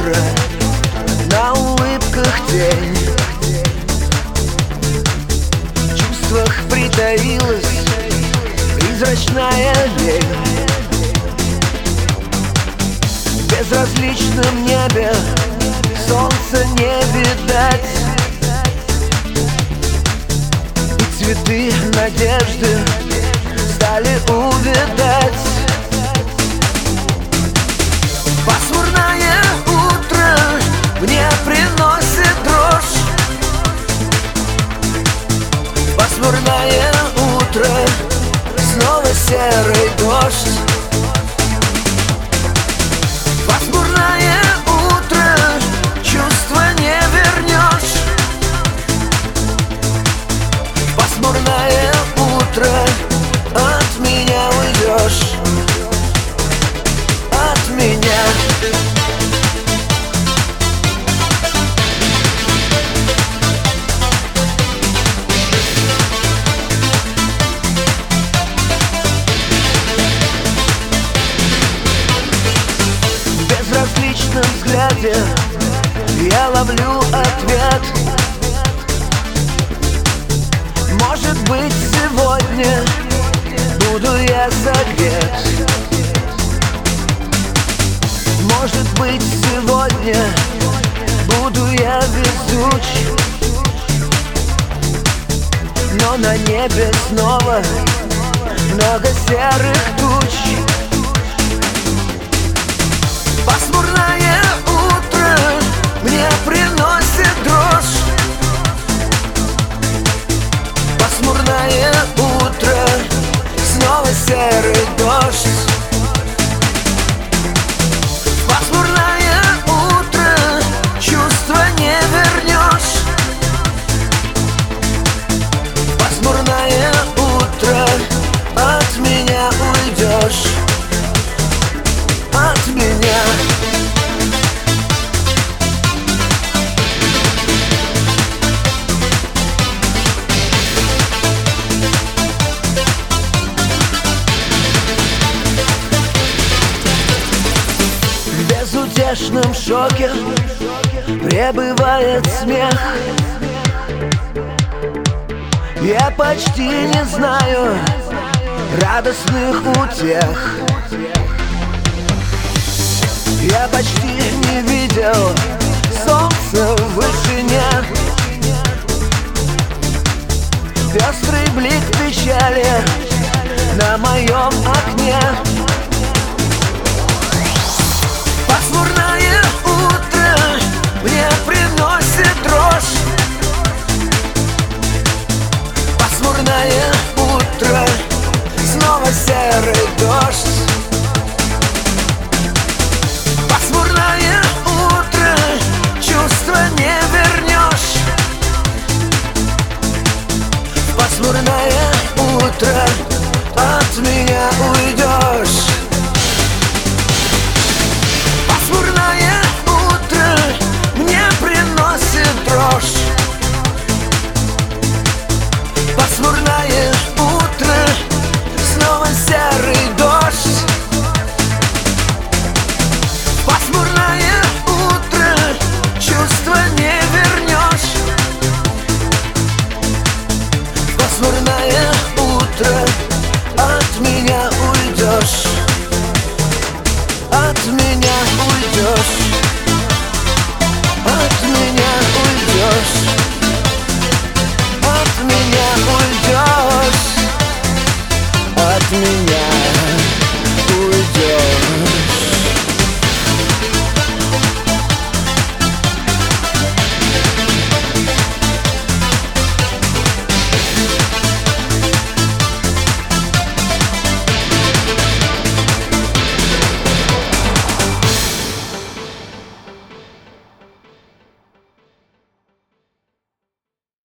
утро, на улыбках тень. В чувствах притаилась призрачная лень. В безразличном небе солнца не видать, и цветы надежды стали увядать. Пасмурное утро мне приносит дрожь. Пасмурное утро, снова серый дождь. Пасмурное утро, чувства не вернешь. Пасмурное утро, от меня уйдешь. От меня. В безразличном взгляде я ловлю ответ. Может быть, сегодня буду я согрет. Может быть, сегодня буду я везуч. Но на небе снова много серых туч. Пасмурное утро мне приносит дрожь. Пасмурное утро, снова серый дождь. Пасмурное утро, чувства не вернешь. Пасмурное утро, от меня уйдешь. От меня. В безутешном шоке пребывает смех. Я почти не знаю радостных утех. Я почти не видел солнца в вышине. Пестрый блик печали на моем окне. Пасмурное утро мне приносит дрожь. Пасмурное утро, снова серый дождь. Пасмурное утро, чувства не вернешь. Пасмурное утро, от меня уйдешь. Пасмурное утро мне приносит дрожь. Пасмурное утро, снова серый дождь. Пасмурное утро, чувства не вернешь. Пасмурное утро, от меня уйдешь. От меня уйдешь.